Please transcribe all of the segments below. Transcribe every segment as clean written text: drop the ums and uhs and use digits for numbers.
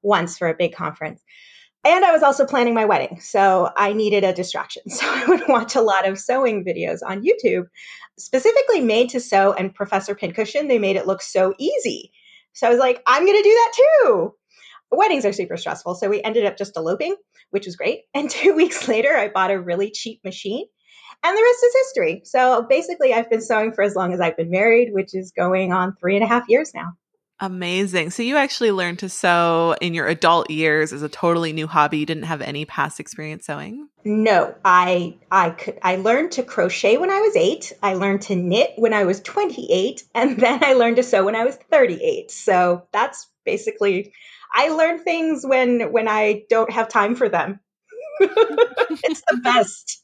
once for a big conference. And I was also planning my wedding, so I needed a distraction. So I would watch a lot of sewing videos on YouTube, specifically Made to Sew and Professor Pincushion. They made it look so easy. So I was like, I'm going to do that too. Weddings are super stressful, so we ended up just eloping, which was great. And 2 weeks later, I bought a really cheap machine, and the rest is history. So basically, I've been sewing for as long as I've been married, which is going on 3.5 years now. Amazing. So you actually learned to sew in your adult years as a totally new hobby. You didn't have any past experience sewing? No, I learned to crochet when I was 8. I learned to knit when I was 28, and then I learned to sew when I was 38. So that's basically, I learn things when I don't have time for them. It's the best.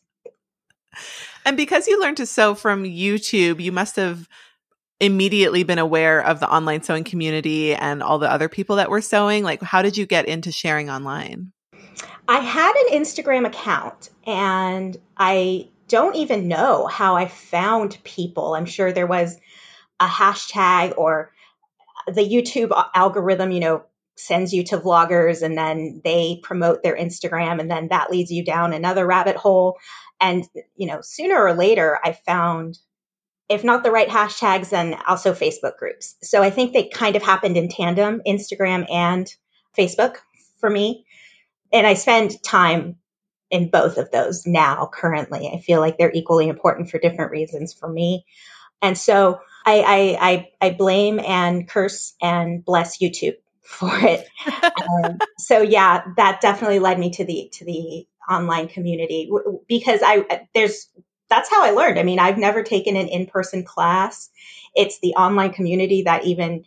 And because you learned to sew from YouTube, you must have immediately been aware of the online sewing community and all the other people that were sewing. Like, how did you get into sharing online? I had an Instagram account, and I don't even know how I found people. I'm sure there was a hashtag, or the YouTube algorithm, sends you to vloggers, and then they promote their Instagram, and then that leads you down another rabbit hole. And, sooner or later, I found, if not the right hashtags, then also Facebook groups. So I think they kind of happened in tandem, Instagram and Facebook for me. And I spend time in both of those now currently. I feel like they're equally important for different reasons for me. And so I blame and curse and bless YouTube for it. So yeah, that definitely led me to the online community, because that's how I learned. I mean, I've never taken an in-person class. It's the online community that even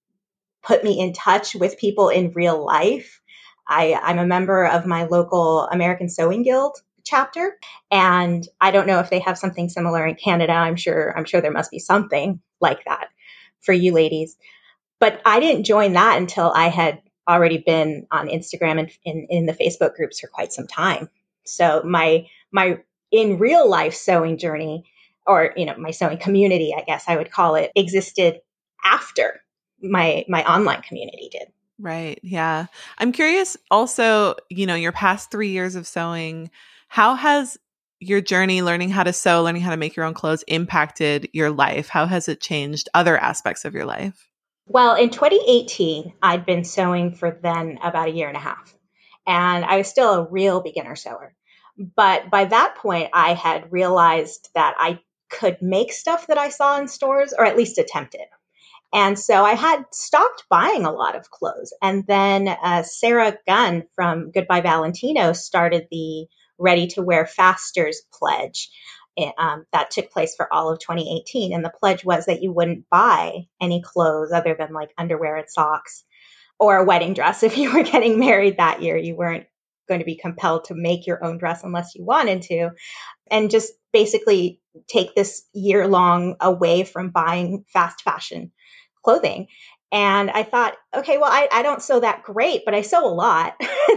put me in touch with people in real life. I'm a member of my local American Sewing Guild chapter, and I don't know if they have something similar in Canada. I'm sure there must be something like that for you ladies. But I didn't join that until I had already been on Instagram and in the Facebook groups for quite some time. So my in real life sewing journey, or my sewing community, I guess I would call it, existed after my online community did. Right. Yeah. I'm curious also, your past 3 years of sewing, how has your journey learning how to sew, learning how to make your own clothes impacted your life? How has it changed other aspects of your life? Well, in 2018, I'd been sewing for then about a year and a half, and I was still a real beginner sewer. But by that point, I had realized that I could make stuff that I saw in stores, or at least attempt it. And so I had stopped buying a lot of clothes. And then Sarah Gunn from Goodbye Valentino started the Ready to Wear Fasters pledge. That took place for all of 2018. And the pledge was that you wouldn't buy any clothes other than like underwear and socks, or a wedding dress. If you were getting married that year, you weren't going to be compelled to make your own dress unless you wanted to. And just basically take this year long away from buying fast fashion clothing. And I thought, okay, well, I don't sew that great, but I sew a lot.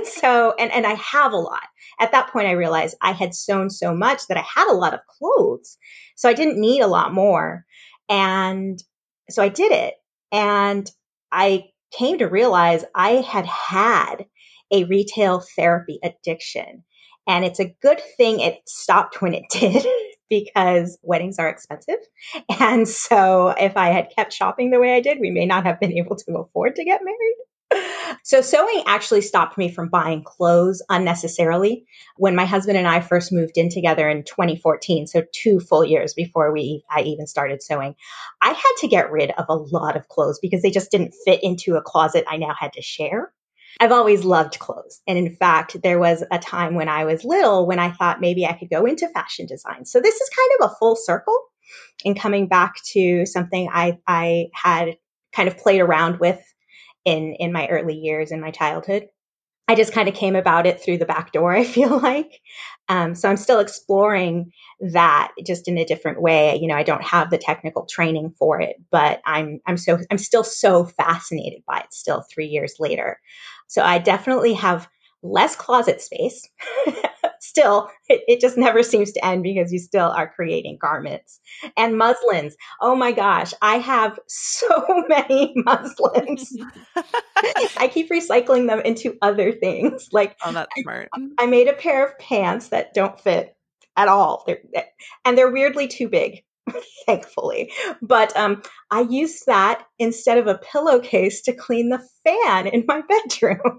And I have a lot. At that point, I realized I had sewn so much that I had a lot of clothes. So I didn't need a lot more. And so I did it. And I came to realize I had a retail therapy addiction. And it's a good thing it stopped when it did, because weddings are expensive. And so if I had kept shopping the way I did, we may not have been able to afford to get married. So sewing actually stopped me from buying clothes unnecessarily. When my husband and I first moved in together in 2014, so 2 full years before I even started sewing, I had to get rid of a lot of clothes because they just didn't fit into a closet I now had to share. I've always loved clothes. And in fact, there was a time when I was little when I thought maybe I could go into fashion design. So this is kind of a full circle in coming back to something I had kind of played around with in my early years in my childhood. I just kind of came about it through the back door, I feel like. So I'm still exploring that just in a different way. I don't have the technical training for it, but I'm still so fascinated by it still 3 years later. So I definitely have less closet space, still, it just never seems to end because you still are creating garments. And muslins. Oh my gosh, I have so many muslins. I keep recycling them into other things. Like Oh, that's smart. I made a pair of pants that don't fit at all. They're weirdly too big, thankfully. But I used that instead of a pillowcase to clean the fan in my bedroom.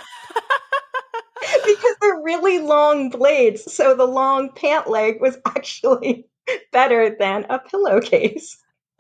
Because they're really long blades. So the long pant leg was actually better than a pillowcase.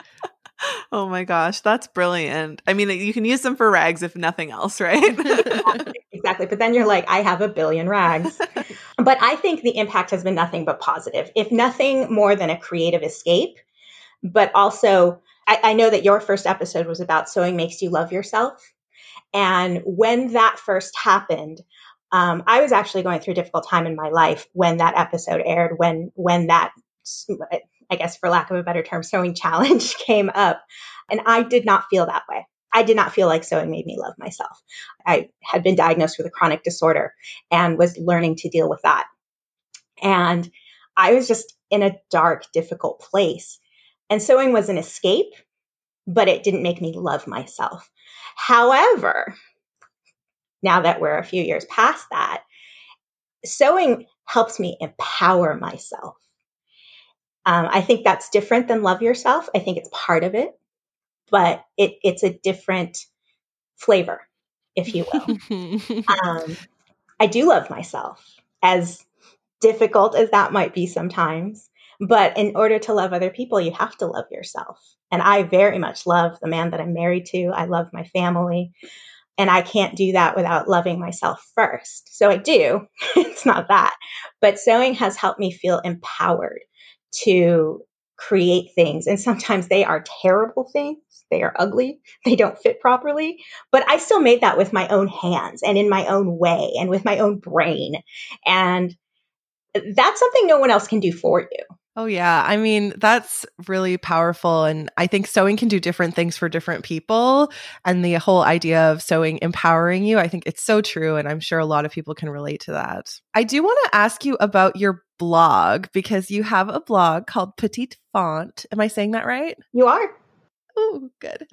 Oh my gosh, that's brilliant. I mean, you can use them for rags if nothing else, right? Exactly. But then you're like, I have a billion rags. But I think the impact has been nothing but positive, if nothing more than a creative escape. But also, I know that your first episode was about sewing makes you love yourself. And when that first happened, I was actually going through a difficult time in my life when that episode aired, when that, I guess for lack of a better term, sewing challenge came up. And I did not feel that way. I did not feel like sewing made me love myself. I had been diagnosed with a chronic disorder and was learning to deal with that. And I was just in a dark, difficult place. And sewing was an escape, but it didn't make me love myself. However, now that we're a few years past that, sewing helps me empower myself. I think that's different than love yourself. I think it's part of it, but it's a different flavor, if you will. I do love myself, as difficult as that might be sometimes. But in order to love other people, you have to love yourself. And I very much love the man that I'm married to. I love my family. And I can't do that without loving myself first. So I do. It's not that. But sewing has helped me feel empowered to create things. And sometimes they are terrible things. They are ugly. They don't fit properly. But I still made that with my own hands and in my own way and with my own brain. And that's something no one else can do for you. Oh, yeah. I mean, that's really powerful. And I think sewing can do different things for different people. And the whole idea of sewing empowering you, I think it's so true. And I'm sure a lot of people can relate to that. I do want to ask you about your blog, because you have a blog called Petite Font. Am I saying that right? You are. Oh, good.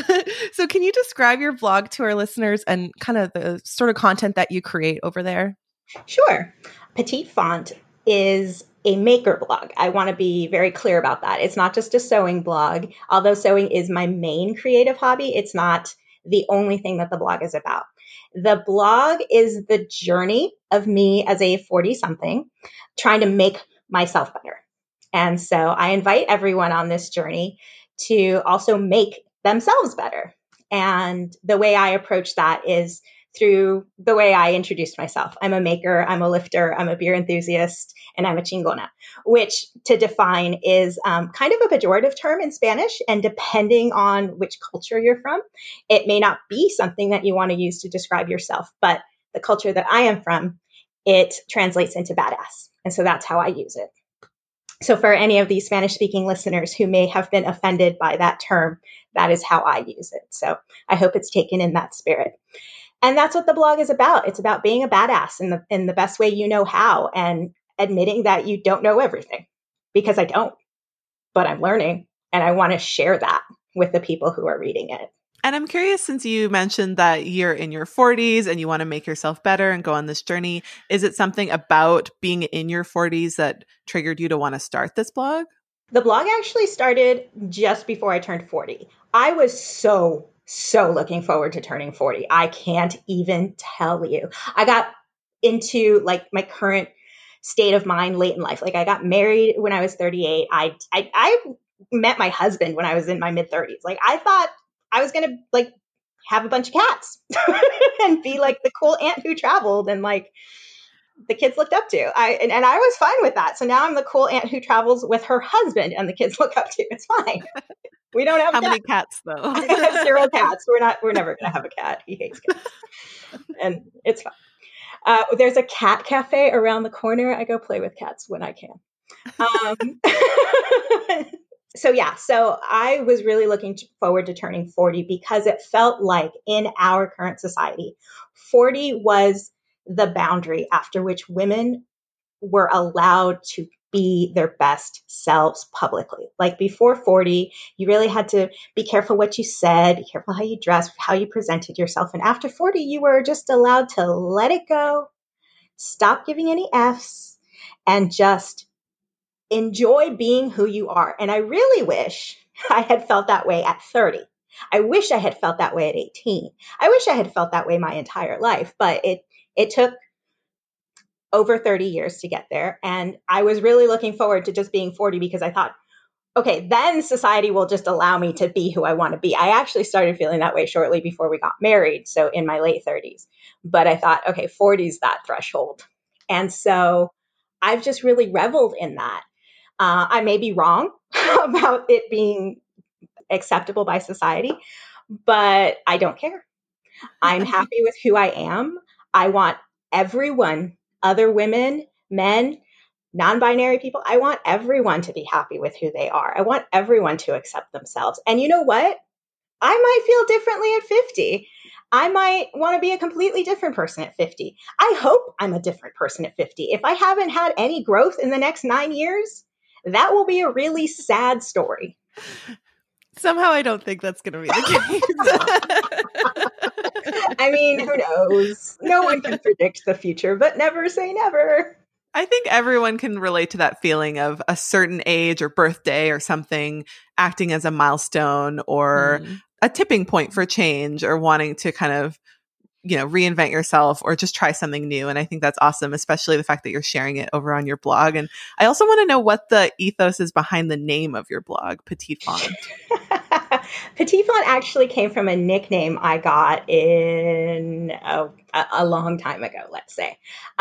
So can you describe your blog to our listeners and kind of the sort of content that you create over there? Sure. Petite Font is a maker blog. I want to be very clear about that. It's not just a sewing blog. Although sewing is my main creative hobby, it's not the only thing that the blog is about. The blog is the journey of me as a 40-something trying to make myself better. And so I invite everyone on this journey to also make themselves better. And the way I approach that is through the way I introduced myself. I'm a maker, I'm a lifter, I'm a beer enthusiast, and I'm a chingona, which to define is kind of a pejorative term in Spanish. And depending on which culture you're from, it may not be something that you want to use to describe yourself. But the culture that I am from, it translates into badass. And so that's how I use it. So for any of these Spanish-speaking listeners who may have been offended by that term, that is how I use it. So I hope it's taken in that spirit. And that's what the blog is about. It's about being a badass in the best way you know how, and admitting that you don't know everything, because I don't, but I'm learning, and I want to share that with the people who are reading it. And I'm curious, since you mentioned that you're in your 40s and you want to make yourself better and go on this journey, is it something about being in your 40s that triggered you to want to start this blog? The blog actually started just before I turned 40. I was so looking forward to turning 40. I can't even tell you. I got into like my current state of mind late in life. Like I got married when I was 38. I met my husband when I was in my mid 30s. Like I thought I was going to like have a bunch of cats and be like the cool aunt who traveled and like the kids looked up to. And I was fine with that. So now I'm the cool aunt who travels with her husband and the kids look up to. It's fine. We don't have How many cats though? I have 0 cats. We're never going to have a cat. He hates cats. And it's fine. There's a cat cafe around the corner. I go play with cats when I can. So I was really looking forward to turning 40 because it felt like in our current society, 40 was the boundary after which women were allowed to be their best selves publicly. Like before 40, you really had to be careful what you said, be careful how you dressed, how you presented yourself. And after 40, you were just allowed to let it go, stop giving any Fs, and just enjoy being who you are. And I really wish I had felt that way at 30. I wish I had felt that way at 18. I wish I had felt that way my entire life, but it took over 30 years to get there. And I was really looking forward to just being 40 because I thought, okay, then society will just allow me to be who I want to be. I actually started feeling that way shortly before we got married, so in my late 30s. But I thought, okay, 40 is that threshold. And so I've just really reveled in that. I may be wrong about it being acceptable by society, but I don't care. I'm happy with who I am. I want everyone, other women, men, non-binary people, I want everyone to be happy with who they are. I want everyone to accept themselves. And you know what? I might feel differently at 50. I might want to be a completely different person at 50. I hope I'm a different person at 50. If I haven't had any growth in the next 9 years, that will be a really sad story. Somehow I don't think that's going to be the case. I mean, who knows? No one can predict the future, but never say never. I think everyone can relate to that feeling of a certain age or birthday or something acting as a milestone or a tipping point for change or wanting to kind of, reinvent yourself or just try something new. And I think that's awesome, especially the fact that you're sharing it over on your blog. And I also want to know what the ethos is behind the name of your blog, Petite Font. Petite Font actually came from a nickname I got in a long time ago, let's say.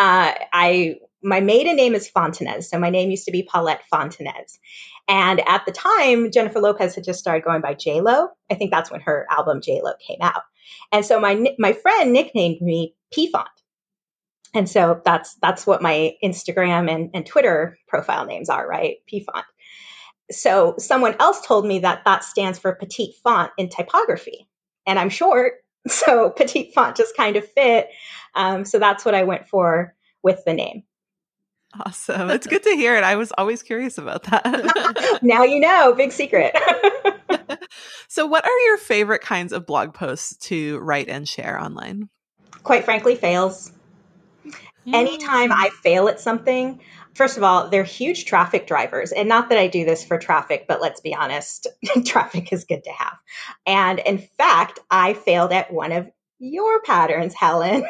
My maiden name is Fontanez. So my name used to be Paulette Fontanez. And at the time, Jennifer Lopez had just started going by J-Lo. I think that's when her album J-Lo came out. And so my friend nicknamed me P-Font. And so that's what my Instagram and Twitter profile names are, right? P-Font. So someone else told me that stands for petite font in typography. And I'm short, so petite font just kind of fit. So that's what I went for with the name. Awesome. It's good to hear it. I was always curious about that. Now you know, big secret. So what are your favorite kinds of blog posts to write and share online? Quite frankly, fails. Anytime I fail at something, first of all, they're huge traffic drivers. And not that I do this for traffic, but let's be honest, traffic is good to have. And in fact, I failed at one of your patterns, Helen.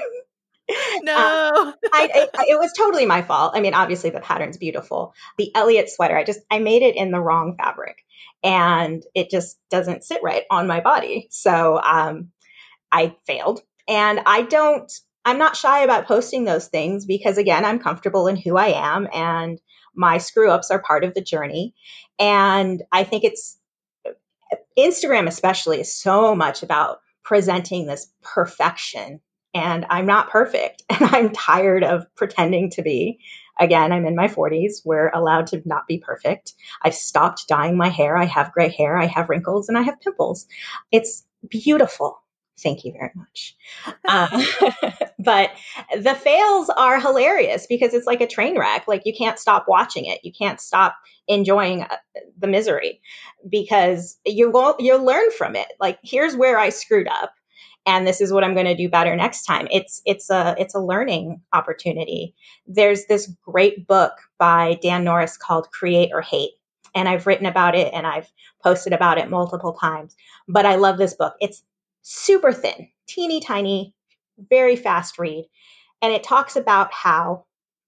No. It was totally my fault. I mean, obviously the pattern's beautiful. The Elliot sweater, I made it in the wrong fabric and it just doesn't sit right on my body. So I failed. And I'm not shy about posting those things because, again, I'm comfortable in who I am and my screw ups are part of the journey. And I think Instagram especially is so much about presenting this perfection. And I'm not perfect and I'm tired of pretending to be. Again, I'm in my 40s. We're allowed to not be perfect. I've stopped dyeing my hair. I have gray hair. I have wrinkles and I have pimples. It's beautiful. Thank you very much. But the fails are hilarious because it's like a train wreck. Like you can't stop watching it. You can't stop enjoying the misery because you'll learn from it. Like here's where I screwed up and this is what I'm going to do better next time. It's a learning opportunity. There's this great book by Dan Norris called Create or Hate. And I've written about it and I've posted about it multiple times, but I love this book. It's super thin, teeny tiny, very fast read. And it talks about how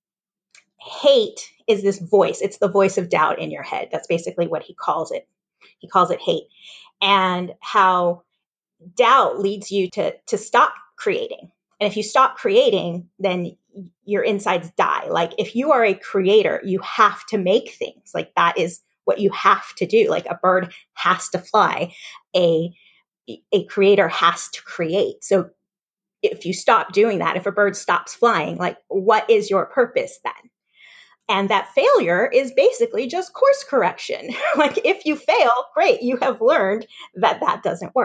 hate is this voice. It's the voice of doubt in your head. That's basically what he calls it. He calls it hate. And how doubt leads you to stop creating. And if you stop creating, then your insides die. Like if you are a creator, you have to make things. Like that is what you have to do. Like a bird has to fly. A creator has to create. So if you stop doing that, if a bird stops flying, like what is your purpose then? And that failure is basically just course correction. Like if you fail, great, you have learned that doesn't work.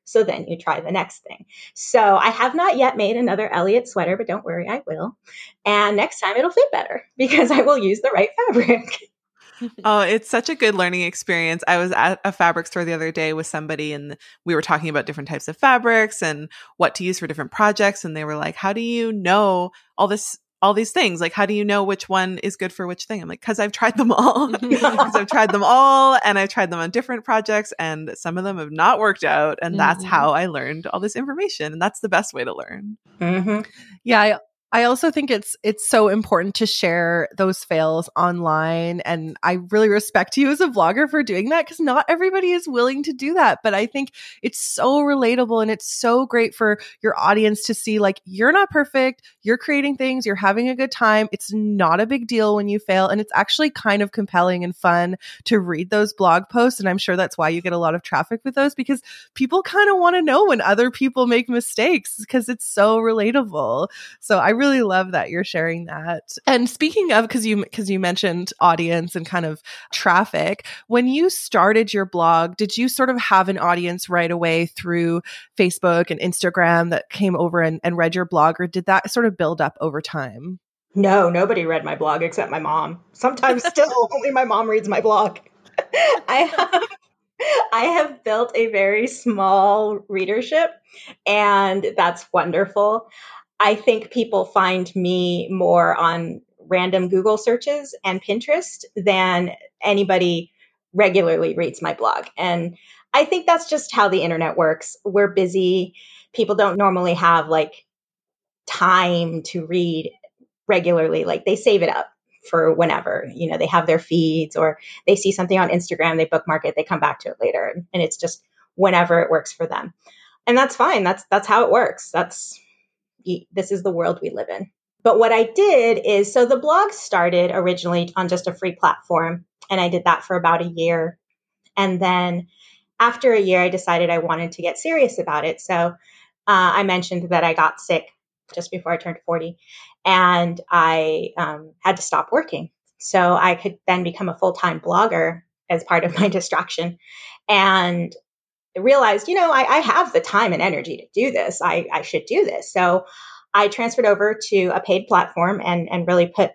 So then you try the next thing. So I have not yet made another Elliot sweater, but don't worry, I will. And next time it'll fit better because I will use the right fabric. Oh, it's such a good learning experience. I was at a fabric store the other day with somebody and we were talking about different types of fabrics and what to use for different projects. And they were like, how do you know all these things? Like, how do you know which one is good for which thing? I'm like, because I've tried them all. Because I've tried them all and I've tried them on different projects and some of them have not worked out. And that's how I learned all this information. And that's the best way to learn. Mm-hmm. Yeah. I also think it's so important to share those fails online. And I really respect you as a vlogger for doing that because not everybody is willing to do that. But I think it's so relatable and it's so great for your audience to see like, you're not perfect. You're creating things. You're having a good time. It's not a big deal when you fail. And it's actually kind of compelling and fun to read those blog posts. And I'm sure that's why you get a lot of traffic with those because people kind of want to know when other people make mistakes because it's so relatable. So I really love that you're sharing that. And speaking of, because you mentioned audience and kind of traffic, when you started your blog, did you sort of have an audience right away through Facebook and Instagram that came over and read your blog, or did that sort of build up over time? No, nobody read my blog except my mom. Sometimes still only my mom reads my blog. I have built a very small readership, and that's wonderful. I think people find me more on random Google searches and Pinterest than anybody regularly reads my blog. And I think that's just how the internet works. We're busy. People don't normally have like time to read regularly. Like they save it up for whenever, they have their feeds or they see something on Instagram, they bookmark it, they come back to it later. And it's just whenever it works for them. And that's fine. That's how it works. This is the world we live in. But what I did is, so the blog started originally on just a free platform, and I did that for about a year. And then after a year, I decided I wanted to get serious about it. So I mentioned that I got sick just before I turned 40, and I had to stop working. So I could then become a full-time blogger as part of my distraction. And realized, I have the time and energy to do this. I should do this. So I transferred over to a paid platform and really put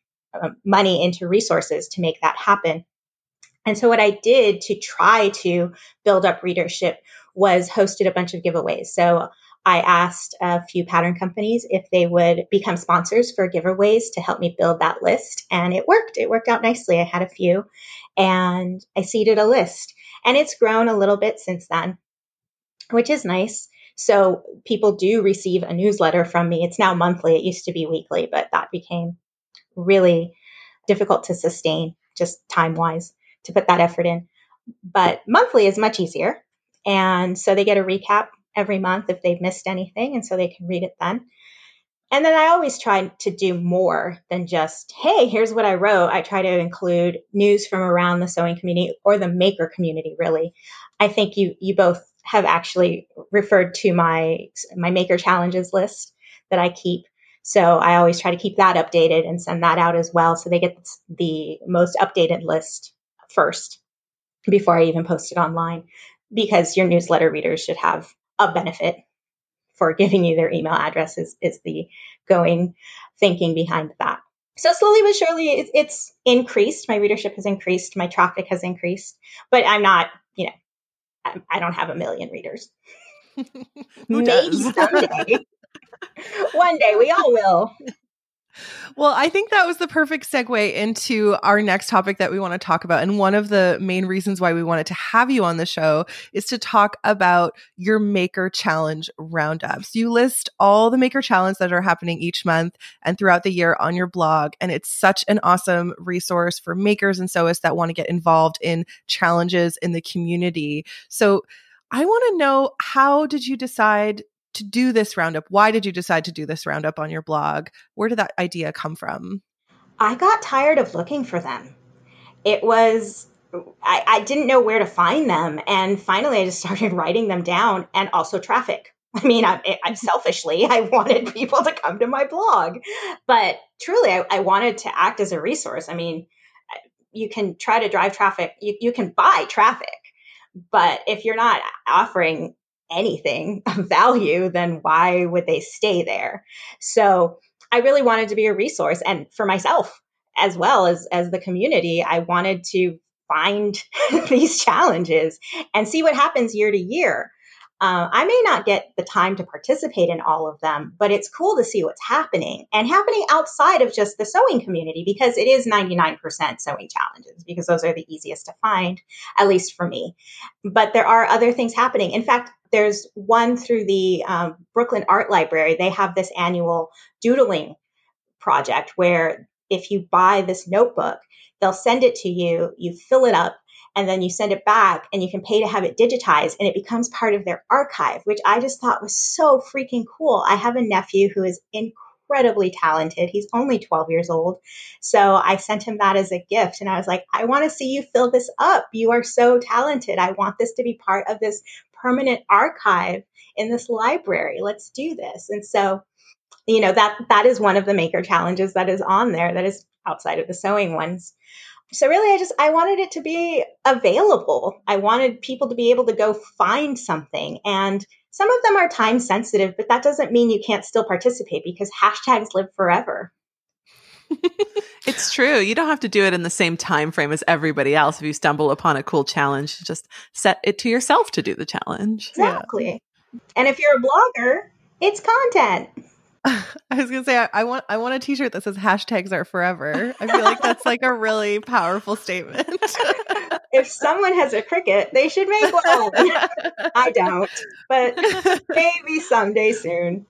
money into resources to make that happen. And so what I did to try to build up readership was hosted a bunch of giveaways. So I asked a few pattern companies if they would become sponsors for giveaways to help me build that list. And it worked. It worked out nicely. I had a few and I seeded a list. And it's grown a little bit since then, which is nice. So people do receive a newsletter from me. It's now monthly. It used to be weekly, but that became really difficult to sustain just time-wise to put that effort in. But monthly is much easier. And so they get a recap every month if they've missed anything. And so they can read it then. And then I always try to do more than just, hey, here's what I wrote. I try to include news from around the sewing community or the maker community, really. I think you both have actually referred to my maker challenges list that I keep. So I always try to keep that updated and send that out as well. So they get the most updated list first before I even post it online, because your newsletter readers should have a benefit for giving you their email address is the going thinking behind that. So slowly but surely it's increased. My readership has increased. My traffic has increased, but I'm not, I don't have 1 million readers. Who does? Someday. One day we all will. Well, I think that was the perfect segue into our next topic that we want to talk about. And one of the main reasons why we wanted to have you on the show is to talk about your Maker Challenge roundups. You list all the Maker Challenge that are happening each month and throughout the year on your blog. And it's such an awesome resource for makers and sewists that want to get involved in challenges in the community. So I want to know, how did you decide to do this roundup? Why did you decide to do this roundup on your blog? Where did that idea come from? I got tired of looking for them. It was, I didn't know where to find them. And finally, I just started writing them down, and also traffic. I mean, I selfishly, I wanted people to come to my blog, but truly, I wanted to act as a resource. I mean, you can try to drive traffic. You can buy traffic, but if you're not offering anything of value, then why would they stay there? So I really wanted to be a resource, and for myself as well as the community, I wanted to find these challenges and see what happens year to year. I may not get the time to participate in all of them, but it's cool to see what's happening and happening outside of just the sewing community, because it is 99% sewing challenges, because those are the easiest to find, at least for me. But there are other things happening. In fact, there's one through the Brooklyn Art Library. They have this annual doodling project where if you buy this notebook, they'll send it to you, you fill it up, and then you send it back and you can pay to have it digitized, and it becomes part of their archive, which I just thought was so freaking cool. I have a nephew who is incredibly talented. He's only 12 years old. So I sent him that as a gift, and I was like, I want to see you fill this up. You are so talented. I want this to be part of this permanent archive in this library. Let's do this. And so, that is one of the maker challenges that is on there that is outside of the sewing ones. So really, I wanted it to be available. I wanted people to be able to go find something. And some of them are time sensitive, but that doesn't mean you can't still participate, because hashtags live forever. It's true. You don't have to do it in the same time frame as everybody else. If you stumble upon a cool challenge, just set it to yourself to do the challenge. Exactly. Yeah. And if you're a blogger, it's content. I was gonna say I want a t-shirt that says hashtags are forever. I feel like that's like a really powerful statement. If someone has a Cricut, they should make one. I don't, but maybe someday soon.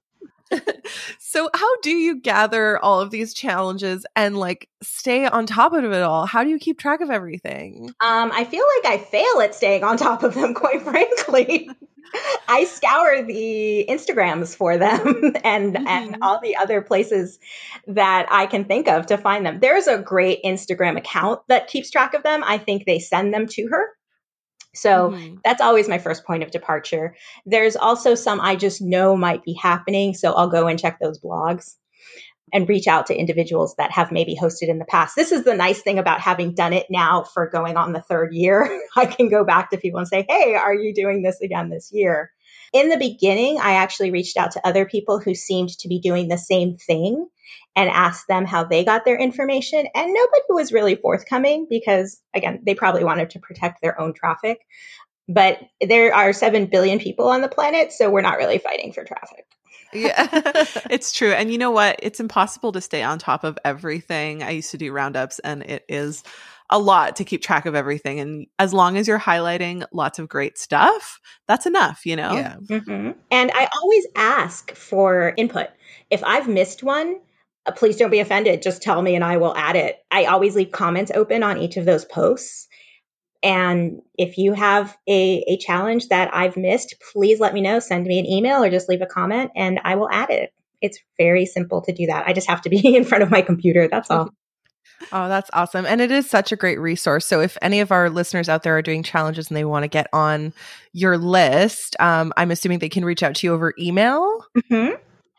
So how do you gather all of these challenges and like stay on top of it all? How do you keep track of everything? I feel like I fail at staying on top of them, quite frankly. I scour the Instagrams for them and all the other places that I can think of to find them. There's a great Instagram account that keeps track of them. I think they send them to her. So that's always my first point of departure. There's also some I just know might be happening. So I'll go and check those blogs and reach out to individuals that have maybe hosted in the past. This is the nice thing about having done it now for going on the third year. I can go back to people and say, hey, are you doing this again this year? In the beginning, I actually reached out to other people who seemed to be doing the same thing and asked them how they got their information. And nobody was really forthcoming because, again, they probably wanted to protect their own traffic. But there are 7 billion people on the planet, so we're not really fighting for traffic. Yeah, it's true. And you know what? It's impossible to stay on top of everything. I used to do roundups, and it is a lot to keep track of everything. And as long as you're highlighting lots of great stuff, that's enough, you know? Yeah. Mm-hmm. And I always ask for input. If I've missed one, please don't be offended. Just tell me and I will add it. I always leave comments open on each of those posts. And if you have a challenge that I've missed, please let me know. Send me an email or just leave a comment and I will add it. It's very simple to do that. I just have to be in front of my computer. That's all. Oh, that's awesome. And it is such a great resource. So if any of our listeners out there are doing challenges and they want to get on your list, I'm assuming they can reach out to you over email. Mm-hmm.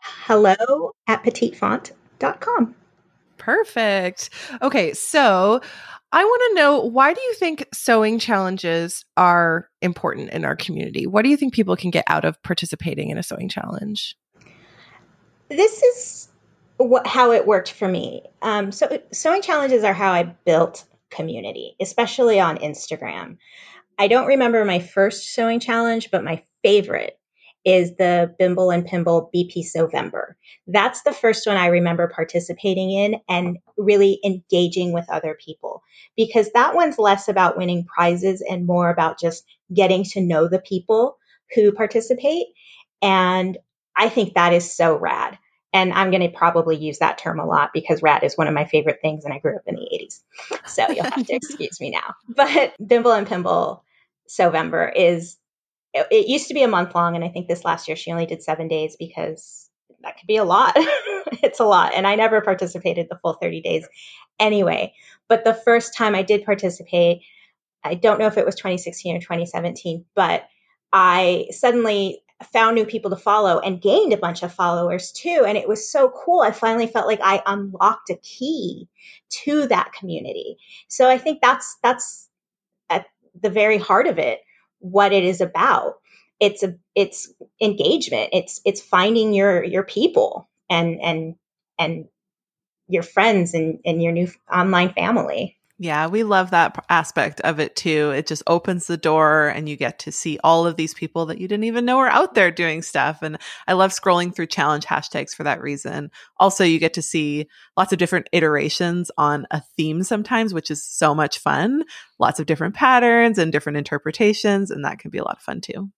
hello@petitfont.com. Perfect. Okay. So I want to know, why do you think sewing challenges are important in our community? What do you think people can get out of participating in a sewing challenge? This is how it worked for me. So sewing challenges are how I built community, especially on Instagram. I don't remember my first sewing challenge, but my favorite is the Bimble and Pimble BP Sewvember. That's the first one I remember participating in and really engaging with other people, because that one's less about winning prizes and more about just getting to know the people who participate. And I think that is so rad. And I'm going to probably use that term a lot because rad is one of my favorite things and I grew up in the 80s. So you'll have to excuse me now. But Bimble and Pimble Sewvember it used to be a month long. And I think this last year she only did 7 days because that could be a lot. It's a lot. And I never participated the full 30 days anyway. But the first time I did participate, I don't know if it was 2016 or 2017, but I suddenly found new people to follow and gained a bunch of followers too. And it was so cool. I finally felt like I unlocked a key to that community. So I think that's at the very heart of it, what it is about. it's engagement. It's finding your people and your friends and your new online family. Yeah, we love that aspect of it too. It just opens the door and you get to see all of these people that you didn't even know were out there doing stuff. And I love scrolling through challenge hashtags for that reason. Also, you get to see lots of different iterations on a theme sometimes, which is so much fun. Lots of different patterns and different interpretations, and that can be a lot of fun too.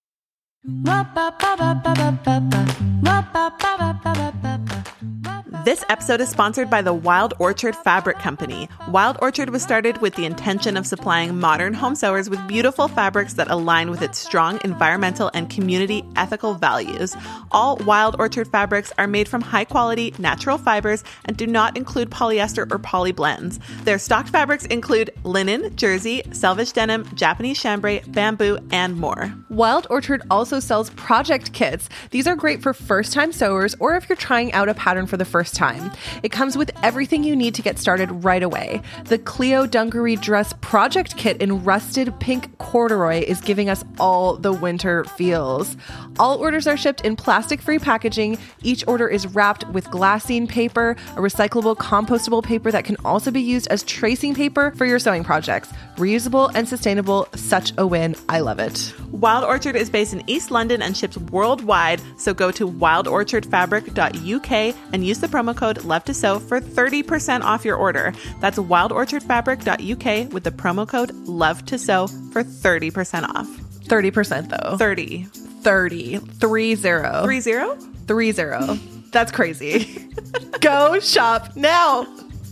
This episode is sponsored by the Wild Orchard Fabric Company. Wild Orchard was started with the intention of supplying modern home sewers with beautiful fabrics that align with its strong environmental and community ethical values. All Wild Orchard fabrics are made from high-quality natural fibers and do not include polyester or poly blends. Their stocked fabrics include linen, jersey, selvage denim, Japanese chambray, bamboo, and more. Wild Orchard also sells project kits. These are great for first-time sewers or if you're trying out a pattern for the first time. It comes with everything you need to get started right away. The Cleo Dungaree Dress Project Kit in rusted pink corduroy is giving us all the winter feels. All orders are shipped in plastic-free packaging. Each order is wrapped with glassine paper, a recyclable, compostable paper that can also be used as tracing paper for your sewing projects. Reusable and sustainable, such a win. I love it. Wild Orchard is based in East London and ships worldwide, so go to wildorchardfabric.uk and use the promo code LOVETOSEW for 30% off your order. That's wildorchardfabric.uk with the promo code LOVETOSEW for 30% off. 30% though. 30. 30. 30. 30? 30. That's crazy. Go shop now.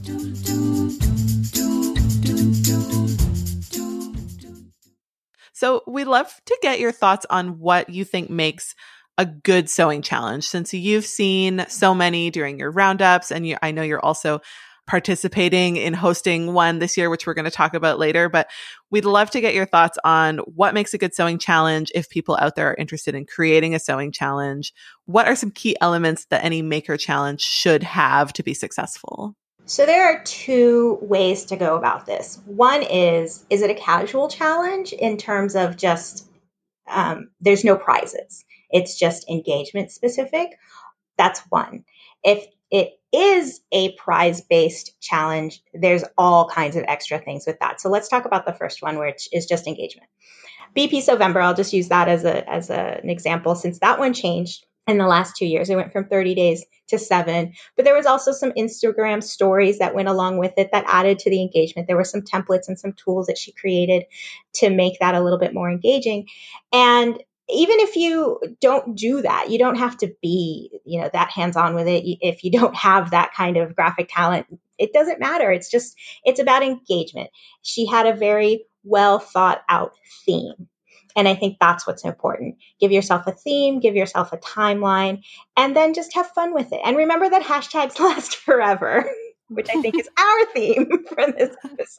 So we'd love to get your thoughts on what you think makes a good sewing challenge, since you've seen so many during your roundups, and I know you're also participating in hosting one this year, which we're going to talk about later. But we'd love to get your thoughts on what makes a good sewing challenge if people out there are interested in creating a sewing challenge. What are some key elements that any maker challenge should have to be successful? So there are two ways to go about this. One is it a casual challenge in terms of just there's no prizes. It's just engagement specific. That's one. If it is a prize-based challenge, there's all kinds of extra things with that. So let's talk about the first one, which is just engagement. BP Sewvember, I'll just use that as an example, since that one changed in the last 2 years. It went from 30 days to 7, but there was also some Instagram stories that went along with it that added to the engagement. There were some templates and some tools that she created to make that a little bit more engaging. And even if you don't do that, you don't have to be, that hands-on with it. If you don't have that kind of graphic talent, it doesn't matter. It's about engagement. She had a very well thought out theme. And I think that's what's important. Give yourself a theme, give yourself a timeline, and then just have fun with it. And remember that hashtags last forever, which I think is our theme for this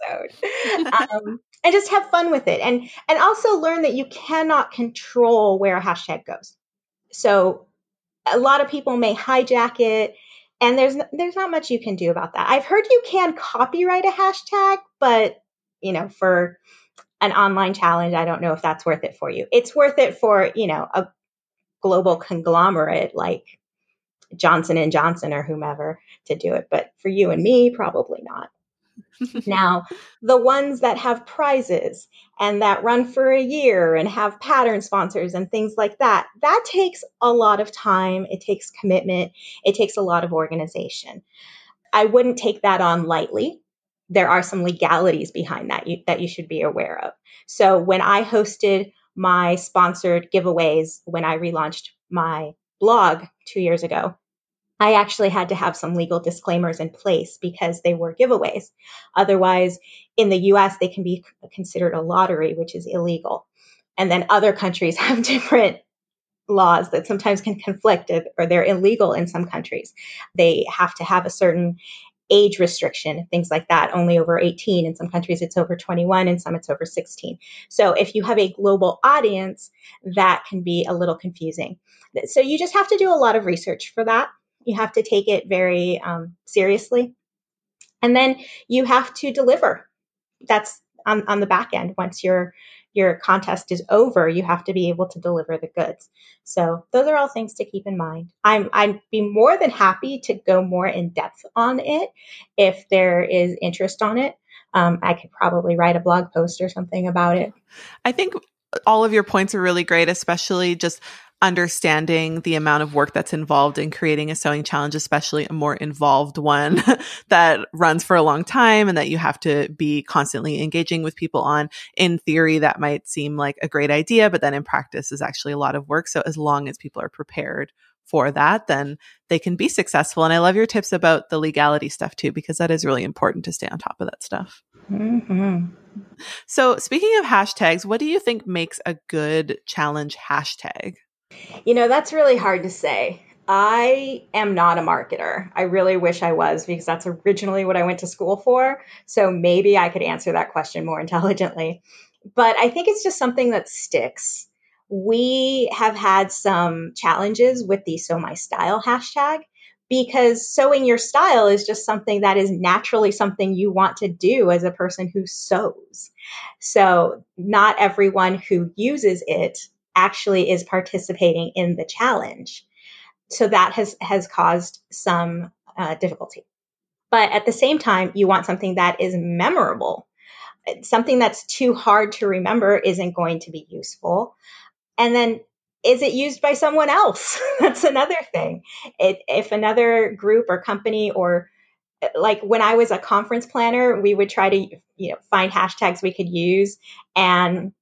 episode. And just have fun with it. And also learn that you cannot control where a hashtag goes. So a lot of people may hijack it, and there's not much you can do about that. I've heard you can copyright a hashtag, but for an online challenge, I don't know if that's worth it for you. It's worth it for, a global conglomerate like Johnson & Johnson or whomever to do it. But for you and me, probably not. Now, the ones that have prizes and that run for a year and have pattern sponsors and things like that, that takes a lot of time. It takes commitment. It takes a lot of organization. I wouldn't take that on lightly. There are some legalities behind that that you should be aware of. So when I hosted my sponsored giveaways, when I relaunched my blog 2 years ago, I actually had to have some legal disclaimers in place because they were giveaways. Otherwise, in the US, they can be considered a lottery, which is illegal. And then other countries have different laws that sometimes can conflict, or they're illegal in some countries. They have to have a certain age restriction, things like that, only over 18. In some countries, it's over 21, and some it's over 16. So if you have a global audience, that can be a little confusing. So you just have to do a lot of research for that. You have to take it very seriously. And then you have to deliver. That's on the back end once you're your contest is over, you have to be able to deliver the goods. So those are all things to keep in mind. I'd be more than happy to go more in depth on it if there is interest on it. I could probably write a blog post or something about it. I think all of your points are really great, especially just understanding the amount of work that's involved in creating a sewing challenge, especially a more involved one that runs for a long time and that you have to be constantly engaging with people on. In theory, that might seem like a great idea, but then in practice is actually a lot of work. So as long as people are prepared for that, then they can be successful. And I love your tips about the legality stuff too, because that is really important to stay on top of that stuff. Mm-hmm. So speaking of hashtags, what do you think makes a good challenge hashtag? That's really hard to say. I am not a marketer. I really wish I was, because that's originally what I went to school for. So maybe I could answer that question more intelligently. But I think it's just something that sticks. We have had some challenges with the Sew My Style hashtag, because sewing your style is just something that is naturally something you want to do as a person who sews. So not everyone who uses it actually is participating in the challenge. So that has caused some difficulty. But at the same time, you want something that is memorable. Something that's too hard to remember isn't going to be useful. And then, is it used by someone else? That's another thing. If another group or company, or like when I was a conference planner, we would try to find hashtags we could use. And,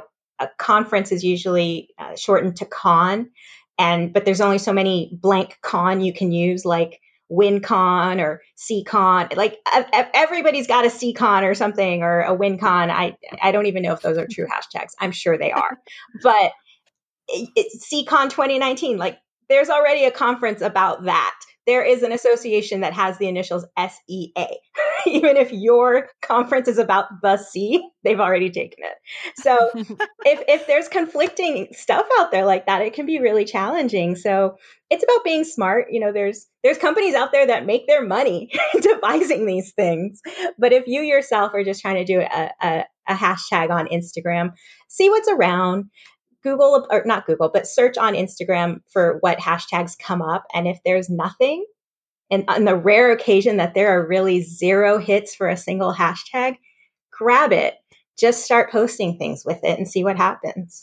a conference is usually shortened to con. But there's only so many blank con you can use, like WinCon or CCon. Like everybody's got a CCon or something, or a WinCon. I don't even know if those are true hashtags. I'm sure they are. But it's CCon 2019. Like there's already a conference about that. There is an association that has the initials SEA. Even if your conference is about the C, they've already taken it. So if there's conflicting stuff out there like that, it can be really challenging. So it's about being smart. There's companies out there that make their money devising these things. But if you yourself are just trying to do a hashtag on Instagram, see what's around. Google, or not Google, but search on Instagram for what hashtags come up. And if there's nothing, and on the rare occasion that there are really 0 hits for a single hashtag, grab it. Just start posting things with it and see what happens.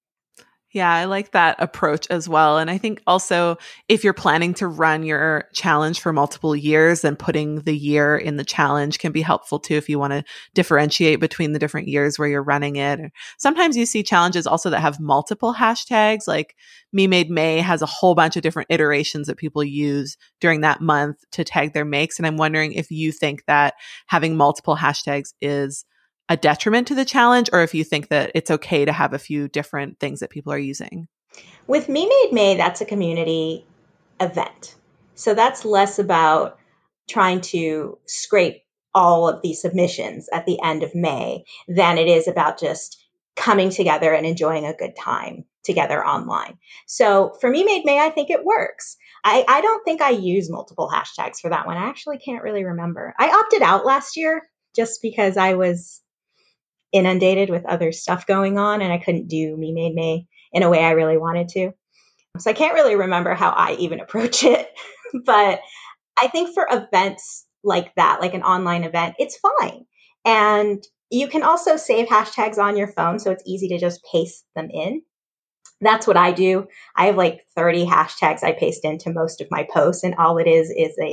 Yeah, I like that approach as well. And I think also if you're planning to run your challenge for multiple years, then putting the year in the challenge can be helpful too if you want to differentiate between the different years where you're running it. Sometimes you see challenges also that have multiple hashtags, like Me Made May has a whole bunch of different iterations that people use during that month to tag their makes. And I'm wondering if you think that having multiple hashtags is a detriment to the challenge, or if you think that it's okay to have a few different things that people are using. With Me Made May, that's a community event. So that's less about trying to scrape all of these submissions at the end of May than it is about just coming together and enjoying a good time together online. So for Me Made May, I think it works. I don't think I use multiple hashtags for that one. I actually can't really remember. I opted out last year just because I was inundated with other stuff going on and I couldn't do Me Made May in a way I really wanted to. So I can't really remember how I even approach it. But I think for events like that, like an online event, it's fine. And you can also save hashtags on your phone, so it's easy to just paste them in. That's what I do. I have like 30 hashtags I paste into most of my posts, and all it is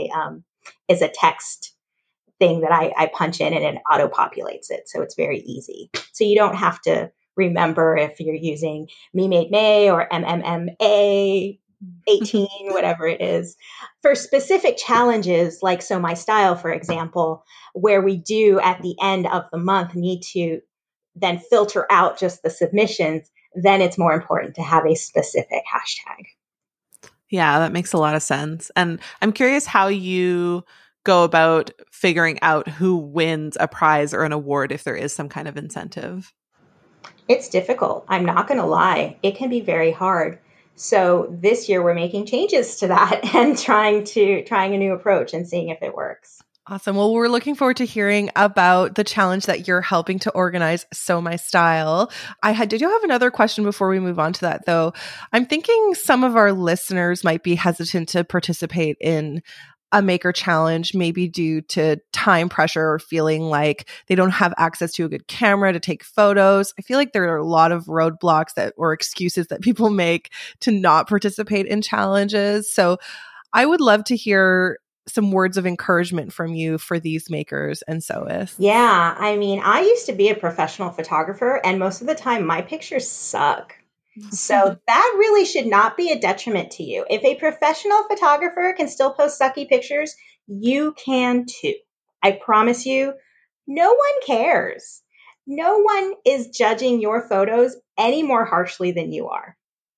a text thing that I punch in and it auto populates it. So it's very easy. So you don't have to remember if you're using Me Made May or MMMA 18, whatever it is. For specific challenges like Sew My Style, for example, where we do at the end of the month need to then filter out just the submissions, then it's more important to have a specific hashtag. Yeah, that makes a lot of sense. And I'm curious how you go about figuring out who wins a prize or an award if there is some kind of incentive. It's difficult. I'm not going to lie. It can be very hard. So this year we're making changes to that and trying a new approach and seeing if it works. Awesome. Well, we're looking forward to hearing about the challenge that you're helping to organize, Sew My Style. Did you have another question before we move on to that, though? I'm thinking some of our listeners might be hesitant to participate in a maker challenge, maybe due to time pressure or feeling like they don't have access to a good camera to take photos. I feel like there are a lot of roadblocks or excuses that people make to not participate in challenges. So I would love to hear some words of encouragement from you for these makers and sewists. Yeah, I mean, I used to be a professional photographer, and most of the time my pictures suck. So that really should not be a detriment to you. If a professional photographer can still post sucky pictures, you can too. I promise you, no one cares. No one is judging your photos any more harshly than you are.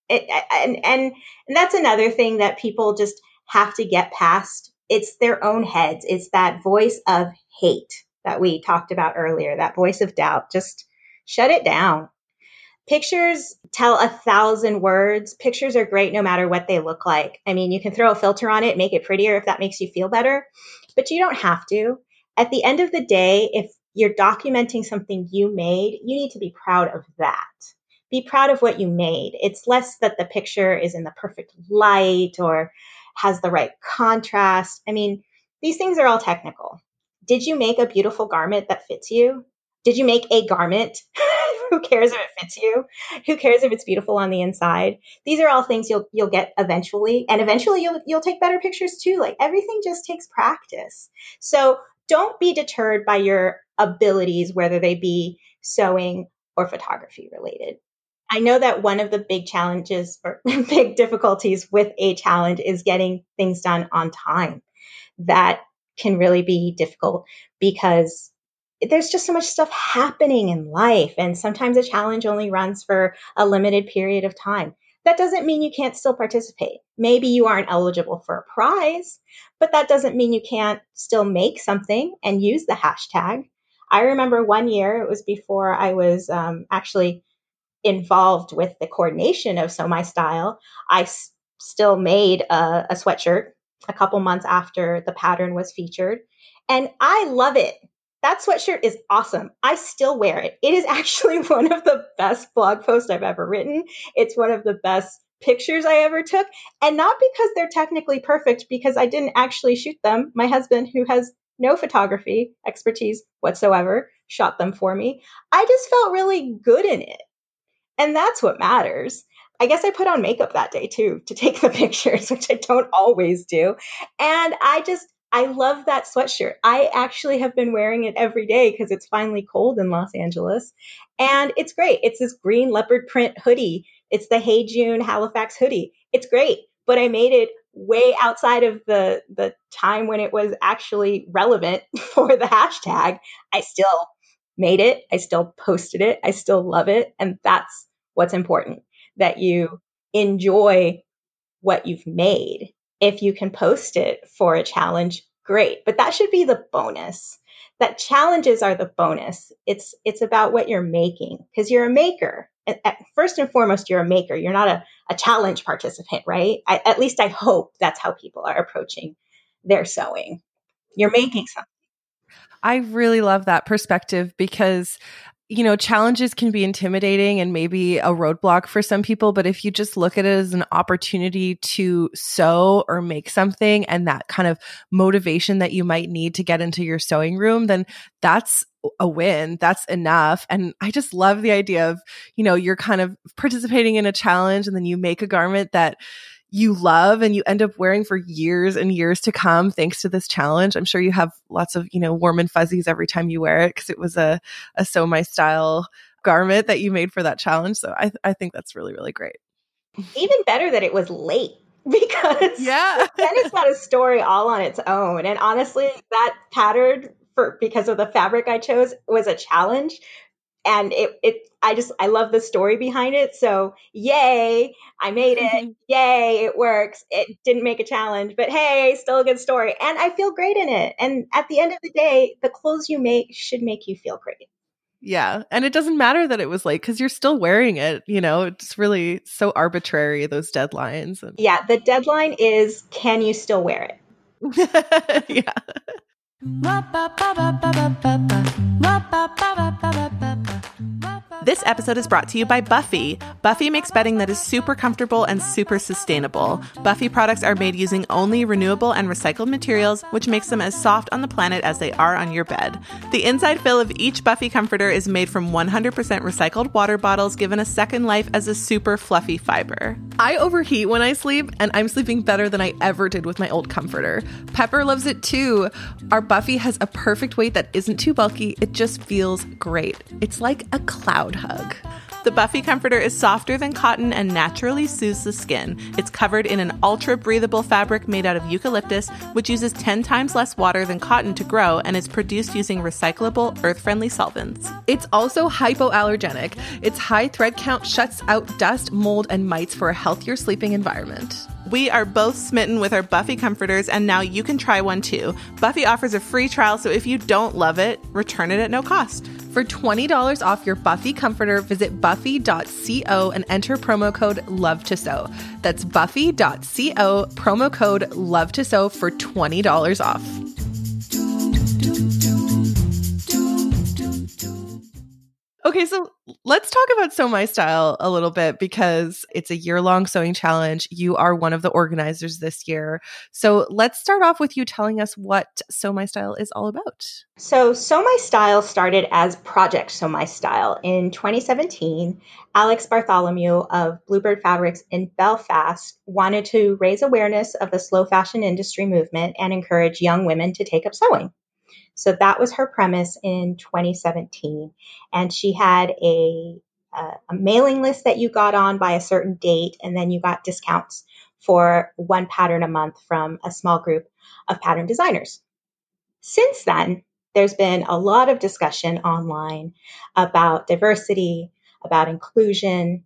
And that's another thing that people just have to get past. It's their own heads. It's that voice of hate that we talked about earlier, that voice of doubt. Just shut it down. Pictures tell 1,000 words. Pictures are great no matter what they look like. I mean, you can throw a filter on it, make it prettier if that makes you feel better, but you don't have to. At the end of the day, if you're documenting something you made, you need to be proud of that. Be proud of what you made. It's less that the picture is in the perfect light or has the right contrast. I mean, these things are all technical. Did you make a beautiful garment that fits you? Did you make a garment? Who cares if it fits you? Who cares if it's beautiful on the inside? These are all things you'll get eventually, and eventually you'll take better pictures too. Like everything just takes practice. So don't be deterred by your abilities, whether they be sewing or photography related. I know that one of the big challenges or big difficulties with a challenge is getting things done on time. That can really be difficult because there's just so much stuff happening in life. And sometimes a challenge only runs for a limited period of time. That doesn't mean you can't still participate. Maybe you aren't eligible for a prize, but that doesn't mean you can't still make something and use the hashtag. I remember one year, it was before I was actually involved with the coordination of Sew My Style. I still made a sweatshirt a couple months after the pattern was featured. And I love it. That sweatshirt is awesome. I still wear it. It is actually one of the best blog posts I've ever written. It's one of the best pictures I ever took. And not because they're technically perfect, because I didn't actually shoot them. My husband, who has no photography expertise whatsoever, shot them for me. I just felt really good in it. And that's what matters. I guess I put on makeup that day too to take the pictures, which I don't always do. And I love that sweatshirt. I actually have been wearing it every day because it's finally cold in Los Angeles. And it's great. It's this green leopard print hoodie. It's the Hey June Halifax hoodie. It's great. But I made it way outside of the time when it was actually relevant for the hashtag. I still made it. I still posted it. I still love it. And that's what's important, that you enjoy what you've made. If you can post it for a challenge, great. But that should be the bonus. That challenges are the bonus. It's about what you're making, because you're a maker. First and foremost, you're a maker. You're not a challenge participant, right? At least I hope that's how people are approaching their sewing. You're making something. I really love that perspective because, you know, challenges can be intimidating and maybe a roadblock for some people. But if you just look at it as an opportunity to sew or make something and that kind of motivation that you might need to get into your sewing room, then that's a win. That's enough. And I just love the idea of, you know, you're kind of participating in a challenge and then you make a garment that you love and you end up wearing for years and years to come thanks to this challenge. I'm sure you have lots of, you know, warm and fuzzies every time you wear it because it was a Sew My Style garment that you made for that challenge. So I think that's really, really great. Even better that it was late, because then it's got a story all on its own. And honestly, that pattern, because of the fabric I chose, was a challenge. And I love the story behind it. So yay, I made it. Yay, it works. It didn't make a challenge, but hey, still a good story. And I feel great in it. And at the end of the day, the clothes you make should make you feel great. Yeah. And it doesn't matter that it was late because you're still wearing it. You know, it's really so arbitrary, those deadlines. Yeah. The deadline is, can you still wear it? Yeah. This episode is brought to you by Buffy. Buffy makes bedding that is super comfortable and super sustainable. Buffy products are made using only renewable and recycled materials, which makes them as soft on the planet as they are on your bed. The inside fill of each Buffy comforter is made from 100% recycled water bottles given a second life as a super fluffy fiber. I overheat when I sleep, and I'm sleeping better than I ever did with my old comforter. Pepper loves it too. Our Buffy has a perfect weight that isn't too bulky. It just feels great. It's like a cloud hug. The Buffy comforter is softer than cotton and naturally soothes the skin. It's covered in an ultra-breathable fabric made out of eucalyptus, which uses 10 times less water than cotton to grow and is produced using recyclable, earth-friendly solvents. It's also hypoallergenic. Its high thread count shuts out dust, mold, and mites for a healthier sleeping environment. We are both smitten with our Buffy comforters, and now you can try one too. Buffy offers a free trial, so if you don't love it, return it at no cost. For $20 off your Buffy comforter, visit buffy.co and enter promo code LOVETOSEW. That's buffy.co, promo code LOVETOSEW for $20 off. Okay, so let's talk about Sew My Style a little bit because it's a year-long sewing challenge. You are one of the organizers this year. So let's start off with you telling us what Sew My Style is all about. So Sew My Style started as Project Sew My Style. In 2017, Alex Bartholomew of Bluebird Fabrics in Belfast wanted to raise awareness of the slow fashion industry movement and encourage young women to take up sewing. So that was her premise in 2017. And she had a mailing list that you got on by a certain date, and then you got discounts for one pattern a month from a small group of pattern designers. Since then, there's been a lot of discussion online about diversity, about inclusion,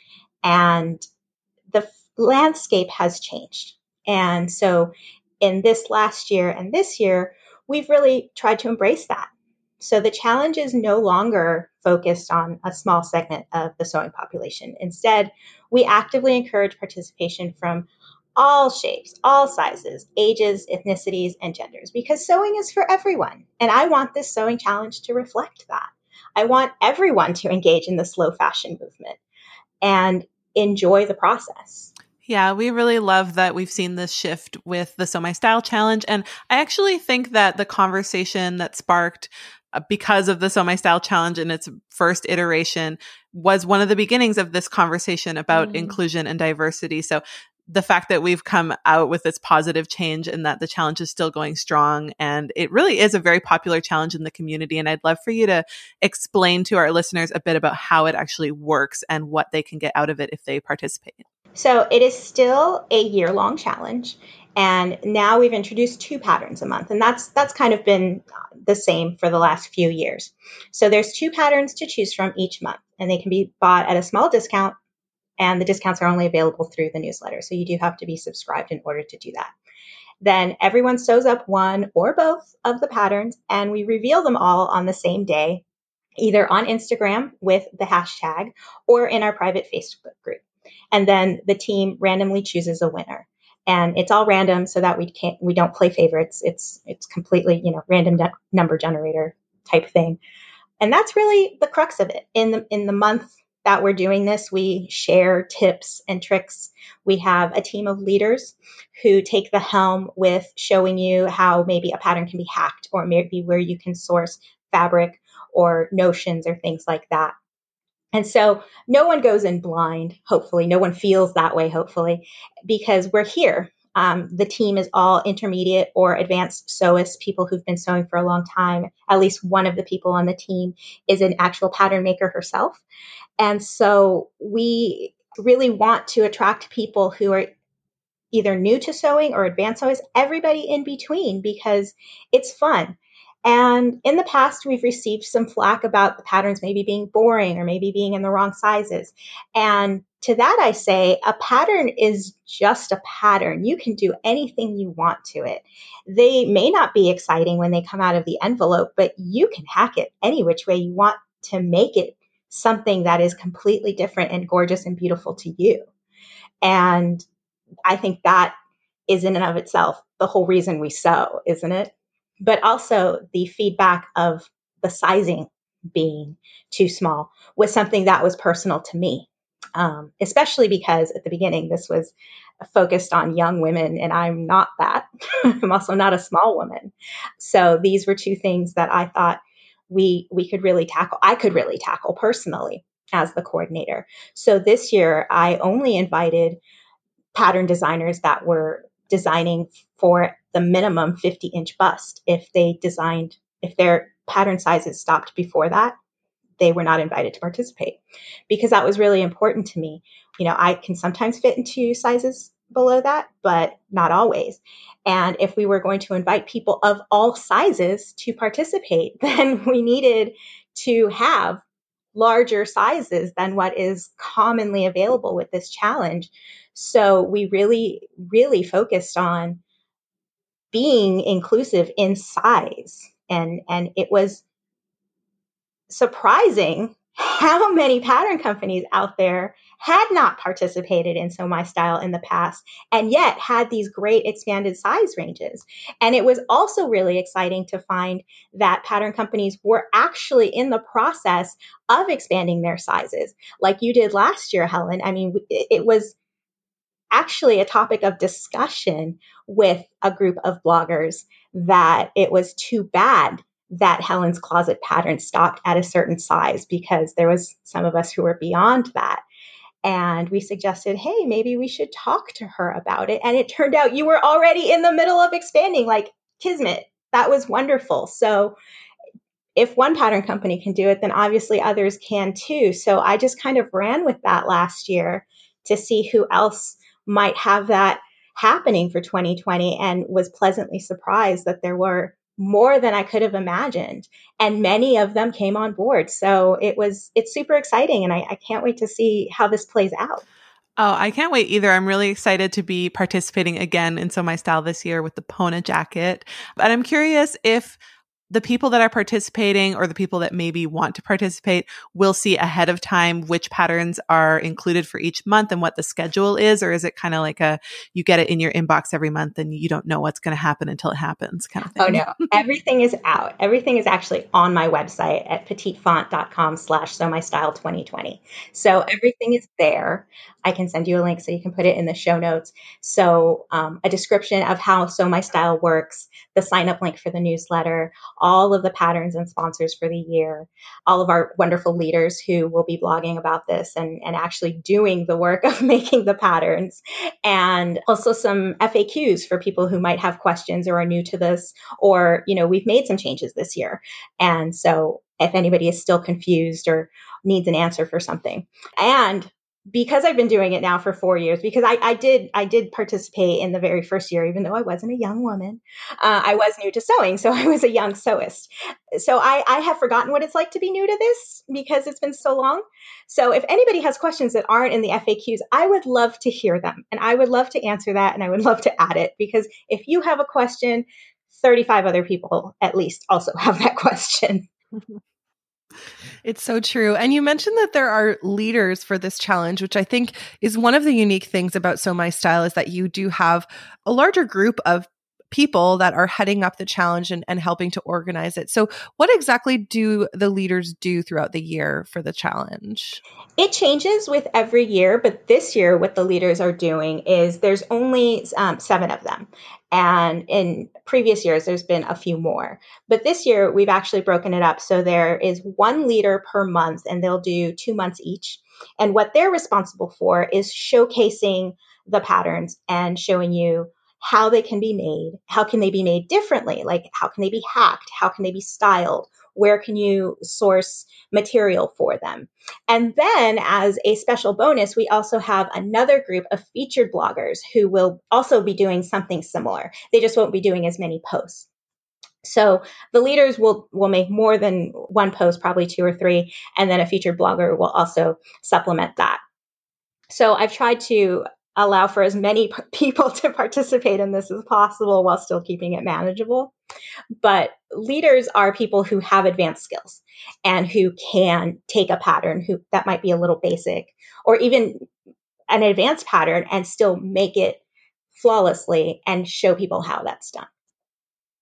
and the landscape has changed. And so in this last year and this year, we've really tried to embrace that. So the challenge is no longer focused on a small segment of the sewing population. Instead, we actively encourage participation from all shapes, all sizes, ages, ethnicities, and genders, because sewing is for everyone. And I want this sewing challenge to reflect that. I want everyone to engage in the slow fashion movement and enjoy the process. Yeah, we really love that we've seen this shift with the Sew My Style challenge. And I actually think that the conversation that sparked because of the Sew My Style challenge in its first iteration was one of the beginnings of this conversation about inclusion and diversity. So the fact that we've come out with this positive change and that the challenge is still going strong, and it really is a very popular challenge in the community. And I'd love for you to explain to our listeners a bit about how it actually works and what they can get out of it if they participate. So it is still a year-long challenge, and now we've introduced 2 patterns a month, and that's kind of been the same for the last few years. So there's 2 patterns to choose from each month, and they can be bought at a small discount, and the discounts are only available through the newsletter, so you do have to be subscribed in order to do that. Then everyone sews up one or both of the patterns, and we reveal them all on the same day, either on Instagram with the hashtag or in our private Facebook group. And then the team randomly chooses a winner. And it's all random so that we don't play favorites. It's completely, random number generator type thing. And that's really the crux of it. In the month that we're doing this, we share tips and tricks. We have a team of leaders who take the helm with showing you how maybe a pattern can be hacked, or maybe where you can source fabric or notions or things like that. And so no one goes in blind, hopefully. No one feels that way, hopefully, because we're here. The team is all intermediate or advanced sewists, people who've been sewing for a long time. At least one of the people on the team is an actual pattern maker herself. And so we really want to attract people who are either new to sewing or advanced sewists, everybody in between, because it's fun. And in the past, we've received some flack about the patterns maybe being boring or maybe being in the wrong sizes. And to that, I say a pattern is just a pattern. You can do anything you want to it. They may not be exciting when they come out of the envelope, but you can hack it any which way you want to make it something that is completely different and gorgeous and beautiful to you. And I think that is in and of itself the whole reason we sew, isn't it? but also the feedback of the sizing being too small was something that was personal to me, especially because at the beginning, this was focused on young women, and I'm not that. I'm also not a small woman. So these were two things that I thought we could really tackle. I could really tackle personally as the coordinator. So this year, I only invited pattern designers that were designing for the minimum 50-inch bust. If their pattern sizes stopped before that, they were not invited to participate, because that was really important to me. I can sometimes fit into sizes below that, but not always. And if we were going to invite people of all sizes to participate, then we needed to have larger sizes than what is commonly available with this challenge. So we really, really focused on being inclusive in size. And it was surprising how many pattern companies out there had not participated in Sew My Style in the past, and yet had these great expanded size ranges. And it was also really exciting to find that pattern companies were actually in the process of expanding their sizes, like you did last year, Helen. I mean, it was actually a topic of discussion with a group of bloggers that it was too bad that Helen's Closet pattern stopped at a certain size, because there was some of us who were beyond that. And we suggested, hey, maybe we should talk to her about it. And it turned out you were already in the middle of expanding, like kismet. That was wonderful. So if one pattern company can do it, then obviously others can too. So I just kind of ran with that last year to see who else might have that happening for 2020, and was pleasantly surprised that there were more than I could have imagined. And many of them came on board. So it's super exciting. And I can't wait to see how this plays out. Oh, I can't wait either. I'm really excited to be participating again in Sew My Style this year with the Pona jacket. But I'm curious if the people that are participating, or the people that maybe want to participate, will see ahead of time which patterns are included for each month and what the schedule is? Or is it kind of like you get it in your inbox every month and you don't know what's going to happen until it happens kind of thing? Oh no, everything is out. Everything is actually on my website at petitefont.com/sewmystyle2020. So everything is there. I can send you a link so you can put it in the show notes. So a description of how Sew My Style works, the sign up link for the newsletter, all of the patterns and sponsors for the year, all of our wonderful leaders who will be blogging about this and actually doing the work of making the patterns, and also some FAQs for people who might have questions or are new to this, or, we've made some changes this year. And so if anybody is still confused or needs an answer for something. And because I've been doing it now for 4 years, because I did participate in the very first year, even though I wasn't a young woman, I was new to sewing. So I was a young sewist. So I have forgotten what it's like to be new to this, because it's been so long. So if anybody has questions that aren't in the FAQs, I would love to hear them, and I would love to answer that. And I would love to add it, because if you have a question, 35 other people at least also have that question. It's so true. And you mentioned that there are leaders for this challenge, which I think is one of the unique things about Sew My Style, is that you do have a larger group of people that are heading up the challenge and helping to organize it. So what exactly do the leaders do throughout the year for the challenge? It changes with every year, but this year what the leaders are doing is there's only 7 of them. And in previous years, there's been a few more. But this year, we've actually broken it up. So there is 1 leader per month, and they'll do 2 months each. And what they're responsible for is showcasing the patterns and showing you how they can be made. How can they be made differently? Like, how can they be hacked? How can they be styled? Where can you source material for them? And then, as a special bonus, we also have another group of featured bloggers who will also be doing something similar. They just won't be doing as many posts. So the leaders will make more than one post, probably 2 or 3, and then a featured blogger will also supplement that. So I've tried to allow for as many people to participate in this as possible while still keeping it manageable. But leaders are people who have advanced skills and who can take a pattern that might be a little basic, or even an advanced pattern, and still make it flawlessly and show people how that's done.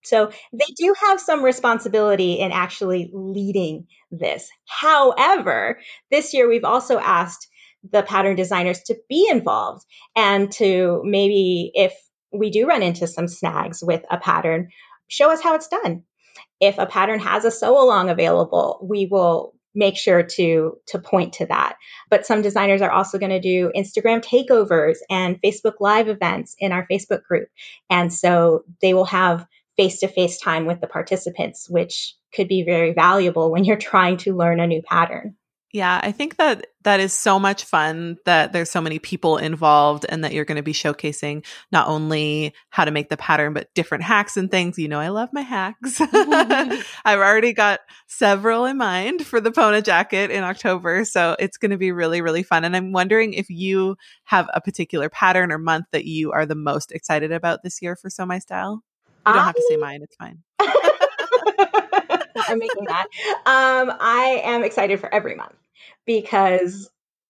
So they do have some responsibility in actually leading this. However, this year we've also asked the pattern designers to be involved and to maybe, if we do run into some snags with a pattern, show us how it's done. If a pattern has a sew along available, we will make sure to point to that. But some designers are also going to do Instagram takeovers and Facebook Live events in our Facebook group. And so they will have face-to-face time with the participants, which could be very valuable when you're trying to learn a new pattern. Yeah, I think that is so much fun that there's so many people involved and that you're going to be showcasing not only how to make the pattern, but different hacks and things. You know, I love my hacks. I've already got several in mind for the Pona jacket in October. So it's going to be really, really fun. And I'm wondering if you have a particular pattern or month that you are the most excited about this year for Sew My Style. You don't have to say mine. It's fine. I'm making that. I am excited for every month because,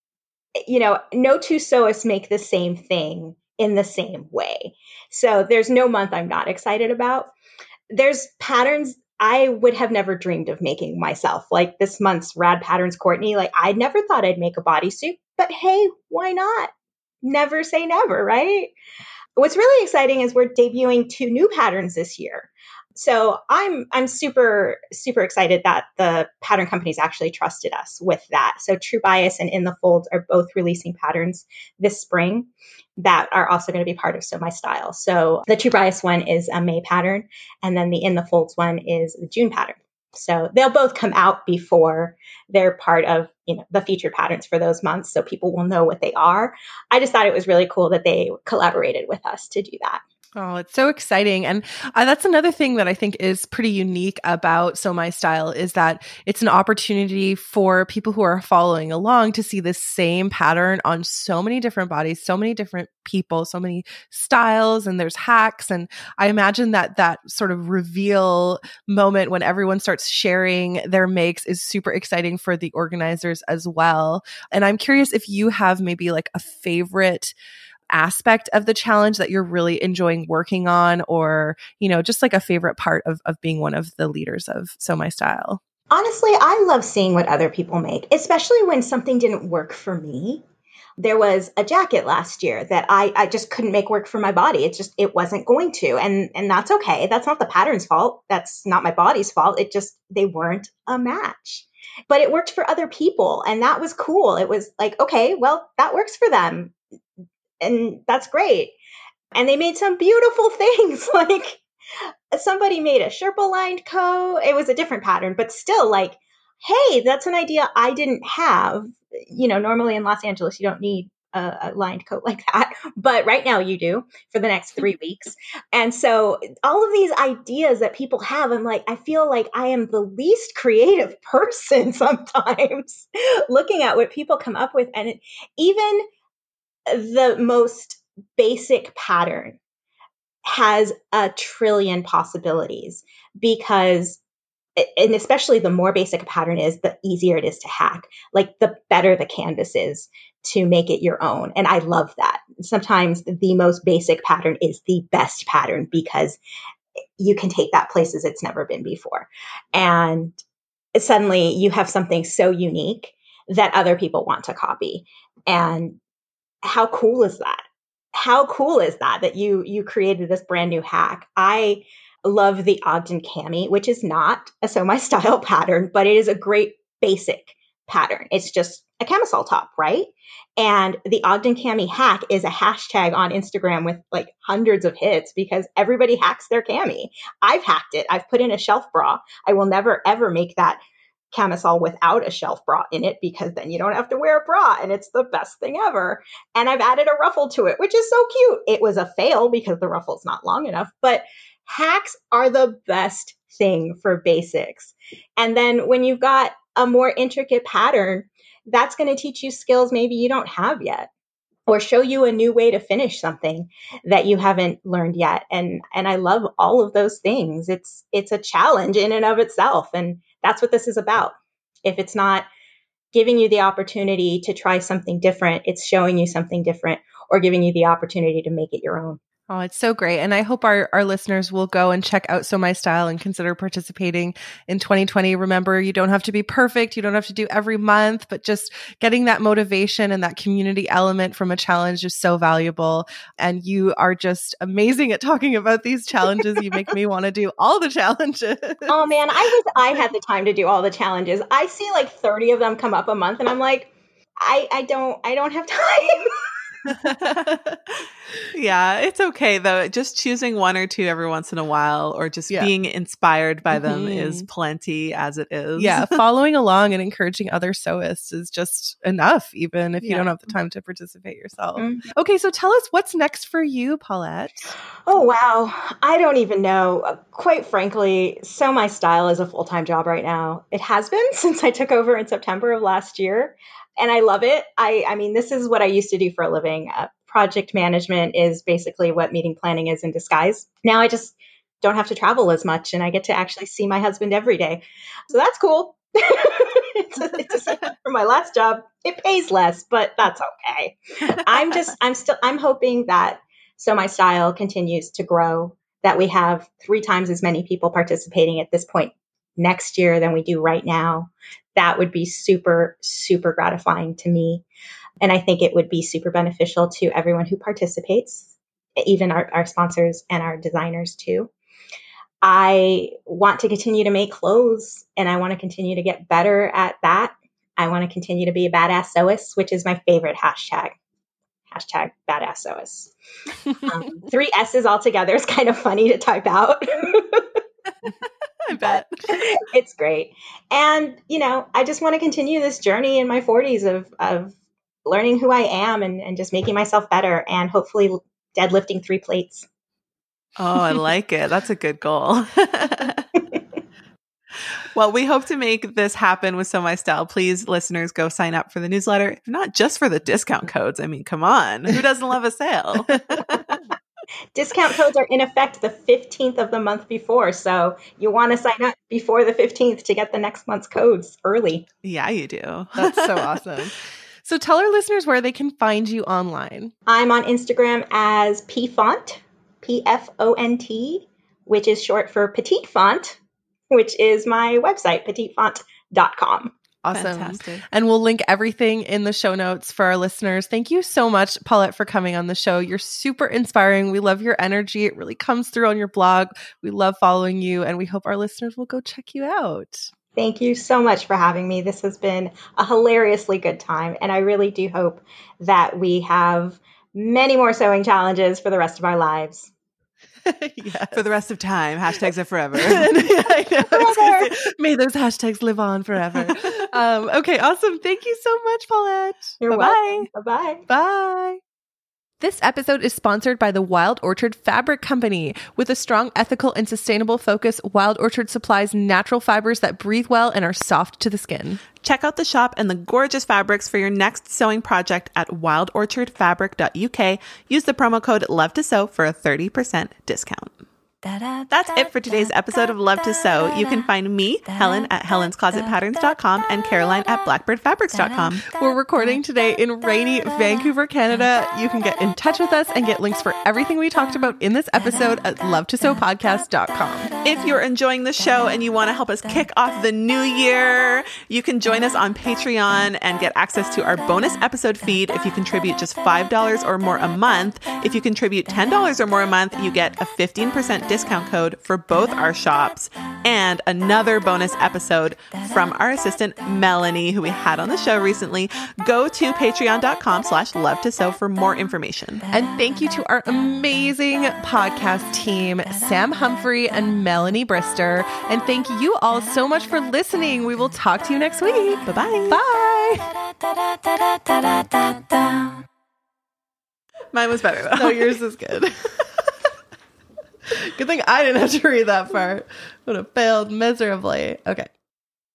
you know, no two sewists make the same thing in the same way. So there's no month I'm not excited about. There's patterns I would have never dreamed of making myself, like this month's Rad Patterns Courtney. Like, I never thought I'd make a bodysuit, but hey, why not? Never say never, right? What's really exciting is we're debuting 2 new patterns this year. So I'm super, super excited that the pattern companies actually trusted us with that. So True Bias and In the Folds are both releasing patterns this spring that are also going to be part of Sew My Style. So the True Bias one is a May pattern, and then the In the Folds one is the June pattern. So they'll both come out before they're part of, you know, the featured patterns for those months, so people will know what they are. I just thought it was really cool that they collaborated with us to do that. Oh, it's so exciting. And that's another thing that I think is pretty unique about Sew My Style is that it's an opportunity for people who are following along to see the same pattern on so many different bodies, so many different people, so many styles, and there's hacks. And I imagine that sort of reveal moment when everyone starts sharing their makes is super exciting for the organizers as well. And I'm curious if you have maybe like a favorite aspect of the challenge that you're really enjoying working on, or, you know, just like a favorite part of being one of the leaders of Sew My Style. Honestly, I love seeing what other people make, especially when something didn't work for me. There was a jacket last year that I just couldn't make work for my body. It wasn't going to. And that's okay. That's not the pattern's fault. That's not my body's fault. They weren't a match. But it worked for other people. And that was cool. It was like, okay, well, that works for them. And that's great. And they made some beautiful things. Like somebody made a Sherpa lined coat. It was a different pattern, but still like, hey, that's an idea I didn't have. You know, normally in Los Angeles, you don't need a lined coat like that. But right now you do for the next 3 weeks. And so all of these ideas that people have, I'm like, I feel like I am the least creative person sometimes looking at what people come up with. And even the most basic pattern has a trillion possibilities because, and especially the more basic a pattern is, the easier it is to hack. Like the better the canvas is to make it your own. And I love that. Sometimes the most basic pattern is the best pattern because you can take that places it's never been before. And suddenly you have something so unique that other people want to copy. And how cool is that? How cool is that you created this brand new hack? I love the Ogden Cami, which is not a Sew My Style pattern, but it is a great basic pattern. It's just a camisole top, right? And the Ogden Cami hack is a hashtag on Instagram with like hundreds of hits because everybody hacks their cami. I've hacked it. I've put in a shelf bra. I will never, ever make that camisole without a shelf bra in it because then you don't have to wear a bra and it's the best thing ever. And I've added a ruffle to it, which is so cute. It was a fail because the ruffle's not long enough, but hacks are the best thing for basics. And then when you've got a more intricate pattern, that's going to teach you skills maybe you don't have yet, or show you a new way to finish something that you haven't learned yet. And I love all of those things. It's a challenge in and of itself. And that's what this is about. If it's not giving you the opportunity to try something different, it's showing you something different or giving you the opportunity to make it your own. Oh, it's so great. And I hope our listeners will go and check out So My Style and consider participating in 2020. Remember, you don't have to be perfect. You don't have to do every month, but just getting that motivation and that community element from a challenge is so valuable. And you are just amazing at talking about these challenges. You make me want to do all the challenges. Oh man, I had the time to do all the challenges. I see like 30 of them come up a month and I'm like, I don't have time. Yeah, it's okay though. Just choosing one or two every once in a while or just being inspired by them is plenty as it is. Yeah, following along and encouraging other sewists is just enough, even if you don't have the time to participate yourself. Okay, so tell us what's next for you, Paulette. Oh, wow. I don't even know. Quite frankly, So My Style is a full-time job right now. It has been since I took over in September of last year. And I love it. I mean, this is what I used to do for a living. Project management is basically what meeting planning is in disguise. Now I just don't have to travel as much and I get to actually see my husband every day. So that's cool. It's a step from my last job. It pays less, but that's okay. I'm hoping that So My Style continues to grow, that we have 3 times as many people participating at this point next year than we do right now. That would be super, super gratifying to me. And I think it would be super beneficial to everyone who participates, even our sponsors and our designers too. I want to continue to make clothes and I want to continue to get better at that. I want to continue to be a badass sewist, which is my favorite hashtag. Hashtag badass sewist. 3 S's altogether is kind of funny to type out. I bet. It's great. And, I just want to continue this journey in my 40s of learning who I am and just making myself better and hopefully deadlifting 3 plates. Oh, I like it. That's a good goal. Well, we hope to make this happen with So My Style. Please, listeners, go sign up for the newsletter. Not just for the discount codes. I mean, come on. Who doesn't love a sale? Discount codes are in effect the 15th of the month before. So you want to sign up before the 15th to get the next month's codes early. Yeah, you do. That's so awesome. So tell our listeners where they can find you online. I'm on Instagram as PFont, PFONT, which is short for Petite Font, which is my website, petitefont.com. Awesome. Fantastic. And we'll link everything in the show notes for our listeners. Thank you so much, Paulette, for coming on the show. You're super inspiring. We love your energy. It really comes through on your blog. We love following you, and we hope our listeners will go check you out. Thank you so much for having me. This has been a hilariously good time, and I really do hope that we have many more sewing challenges for the rest of our lives. Yes. For the rest of time. Hashtags are forever. I know. Say, may those hashtags live on forever. Okay, awesome. Thank you so much, Paulette. You're welcome. Bye-bye. Bye. This episode is sponsored by the Wild Orchard Fabric Company. With a strong ethical and sustainable focus, Wild Orchard supplies natural fibers that breathe well and are soft to the skin. Check out the shop and the gorgeous fabrics for your next sewing project at wildorchardfabric.uk. Use the promo code LOVE2SEW for a 30% discount. That's it for today's episode of Love to Sew. You can find me, Helen, at helensclosetpatterns.com and Caroline at blackbirdfabrics.com. We're recording today in rainy Vancouver, Canada. You can get in touch with us and get links for everything we talked about in this episode at lovetosewpodcast.com. If you're enjoying the show and you want to help us kick off the new year, you can join us on Patreon and get access to our bonus episode feed if you contribute just $5 or more a month. If you contribute $10 or more a month, you get a 15% discount code for both our shops and another bonus episode from our assistant Melanie, who we had on the show recently. Go to patreon.com/love2sew for more information. And thank you to our amazing podcast team, Sam Humphrey and Melanie Brister. And thank you all so much for listening. We will talk to you next week. Bye-bye. Bye. Mine was better though. No, yours is good. Good thing I didn't have to read that part. Would have failed miserably. Okay.